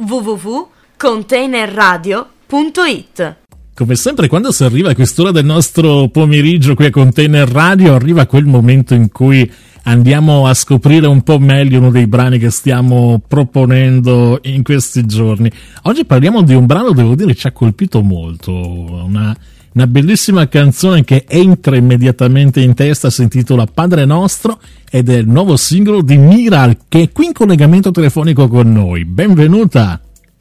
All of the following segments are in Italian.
www.containerradio.it. Come sempre, quando si arriva a quest'ora del nostro pomeriggio qui a Container Radio, arriva quel momento in cui andiamo a scoprire un po' meglio uno dei brani che stiamo proponendo in questi giorni. Oggi parliamo di un brano, devo dire, ci ha colpito molto, una bellissima canzone che entra immediatamente in testa, si intitola Padre Nostro ed è il nuovo singolo di Miral, che è qui in collegamento telefonico con noi. Benvenuta!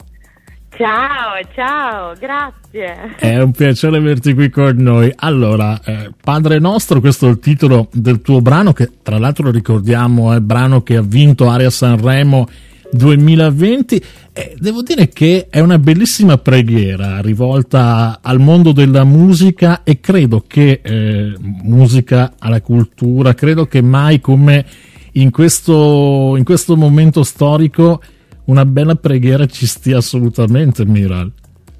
Ciao, grazie. È un piacere averti qui con noi. Allora, Padre Nostro, questo è il titolo del tuo brano, che tra l'altro ricordiamo è il brano che ha vinto Area Sanremo 2020. Devo dire che è una bellissima preghiera rivolta al mondo della musica, e credo che musica alla cultura, credo che mai come in questo momento storico una bella preghiera ci stia assolutamente, Miral.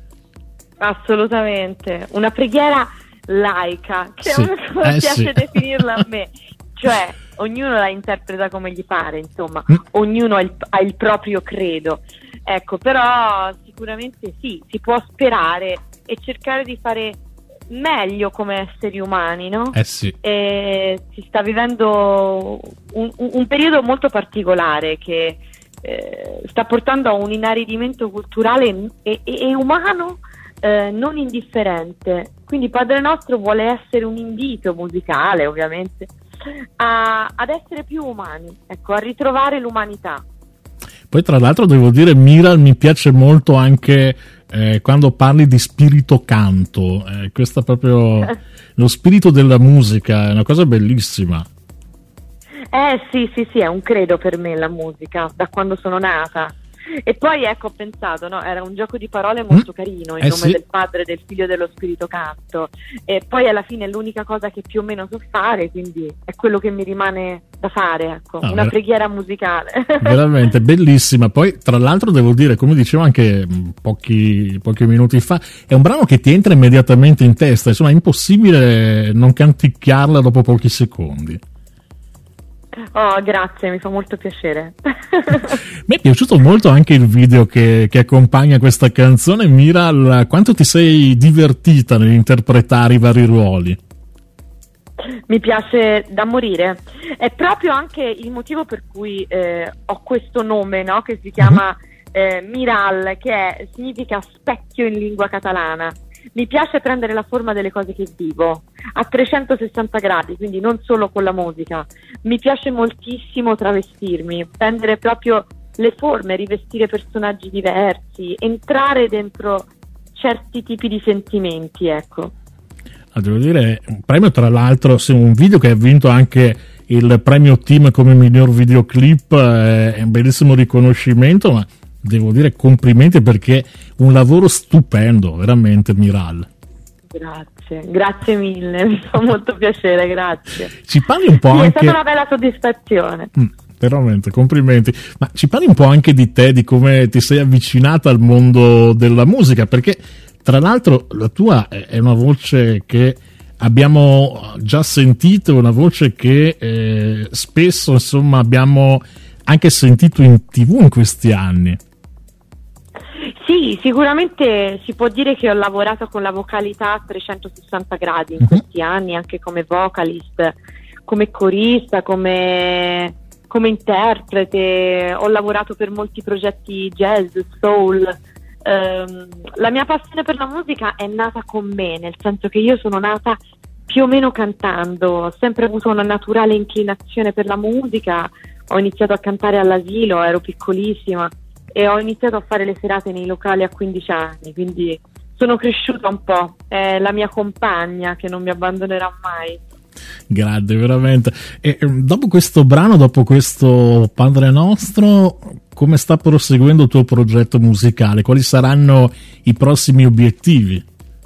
Assolutamente, una preghiera laica, che sì. piace definirla a me, cioè ognuno la interpreta come gli pare, insomma, ognuno ha il proprio credo, ecco, però sicuramente sì, si può sperare e cercare di fare meglio come esseri umani, no? Sì. E si sta vivendo un periodo molto particolare che sta portando a un inaridimento culturale e umano non indifferente. Quindi Padre Nostro vuole essere un invito musicale, ovviamente, ad essere più umani, ecco, a ritrovare l'umanità. Poi tra l'altro devo dire, Miral, mi piace molto anche quando parli di spirito canto, questo è proprio lo spirito della musica, è una cosa bellissima. Sì, è un credo per me la musica, da quando sono nata. E poi ecco, ho pensato, no, era un gioco di parole molto carino, il nome del Padre, del Figlio e dello Spirito Canto. E poi alla fine è l'unica cosa che più o meno so fare, quindi è quello che mi rimane da fare, ecco, una preghiera musicale. Veramente bellissima. Poi tra l'altro devo dire, come dicevo anche pochi minuti fa, è un brano che ti entra immediatamente in testa, insomma è impossibile non canticchiarla dopo pochi secondi. Oh, grazie, mi fa molto piacere. Mi è piaciuto molto anche il video che accompagna questa canzone. Miral, quanto ti sei divertita nell'interpretare i vari ruoli? Mi piace da morire. È proprio anche il motivo per cui ho questo nome, no? Che si chiama Miral, che significa specchio in lingua catalana. Mi piace prendere la forma delle cose che vivo a 360 gradi, quindi non solo con la musica. Mi piace moltissimo travestirmi, prendere proprio le forme, rivestire personaggi diversi, entrare dentro certi tipi di sentimenti, ecco. Devo dire, un premio tra l'altro, un video che ha vinto anche il premio Team come miglior videoclip, è un bellissimo riconoscimento, ma devo dire complimenti perché un lavoro stupendo, veramente, Miral. Grazie mille, mi fa molto piacere, grazie. Ci parli un po' anche... È stata una bella soddisfazione. Veramente, complimenti. Ma ci parli un po' anche di te, di come ti sei avvicinata al mondo della musica, perché tra l'altro la tua è una voce che abbiamo già sentito, una voce che spesso, insomma, abbiamo anche sentito in TV in questi anni. Sì, sicuramente si può dire che ho lavorato con la vocalità a 360 gradi in questi anni, anche come vocalist, come corista, come interprete. Ho lavorato per molti progetti jazz, soul. La mia passione per la musica è nata con me, nel senso che io sono nata più o meno cantando, ho sempre avuto una naturale inclinazione per la musica. Ho iniziato a cantare all'asilo, ero piccolissima, e ho iniziato a fare le serate nei locali a 15 anni, quindi sono cresciuta un po', è la mia compagna che non mi abbandonerà mai. Grande, veramente. E dopo questo brano, dopo questo Padre Nostro, come sta proseguendo il tuo progetto musicale? Quali saranno i prossimi obiettivi?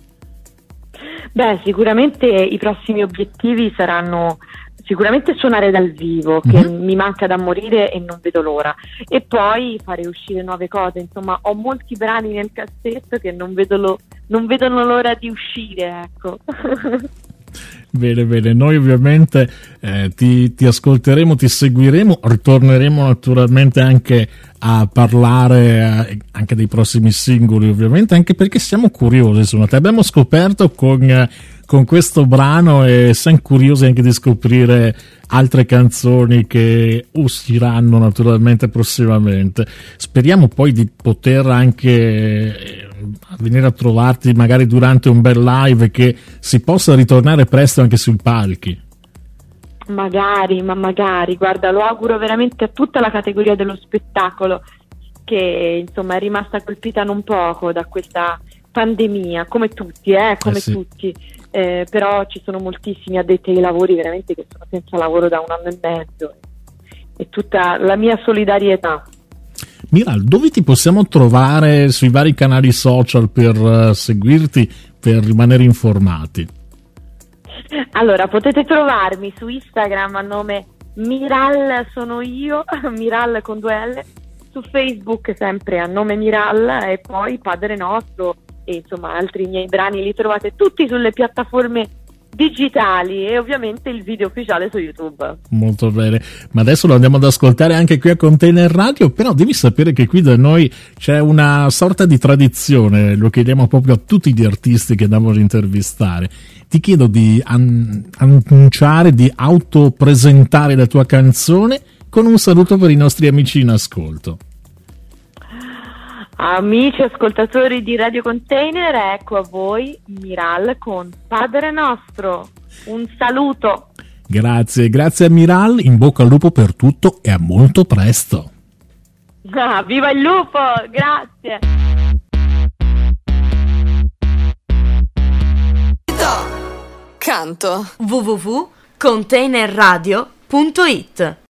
Beh, sicuramente i prossimi obiettivi saranno sicuramente suonare dal vivo, che mi manca da morire e non vedo l'ora, e poi fare uscire nuove cose. Insomma, ho molti brani nel cassetto che non vedono l'ora di uscire, ecco. Bene, bene, noi ovviamente ti ascolteremo, ti seguiremo, ritorneremo naturalmente anche a parlare anche dei prossimi singoli, ovviamente, anche perché siamo curiosi, insomma, ti abbiamo scoperto con questo brano e siamo curiosi anche di scoprire altre canzoni che usciranno naturalmente prossimamente. Speriamo poi di poter anche venire a trovarti magari durante un bel live, che si possa ritornare presto anche sui palchi. Magari, guarda, lo auguro veramente a tutta la categoria dello spettacolo, che insomma è rimasta colpita non poco da questa pandemia, come tutti, Sì. tutti. Però ci sono moltissimi addetti ai lavori veramente che sono senza lavoro da 1 anno e mezzo, e tutta la mia solidarietà. Miral, dove ti possiamo trovare sui vari canali social per seguirti, per rimanere informati? Allora, potete trovarmi su Instagram a nome Miral sono io, Miral con 2 L, su Facebook sempre a nome Miral, e poi Padre Nostro e insomma altri miei brani li trovate tutti sulle piattaforme digitali, e ovviamente il video ufficiale su YouTube. Molto bene, ma adesso lo andiamo ad ascoltare anche qui a Container Radio, però devi sapere che qui da noi c'è una sorta di tradizione, lo chiediamo proprio a tutti gli artisti che andiamo ad intervistare. Ti chiedo di annunciare, di autopresentare la tua canzone con un saluto per i nostri amici in ascolto. Amici ascoltatori di Radio Container, ecco a voi Miral con Padre Nostro. Un saluto. Grazie a Miral, in bocca al lupo per tutto e a molto presto. Viva il lupo, grazie. Canto www.containerradio.it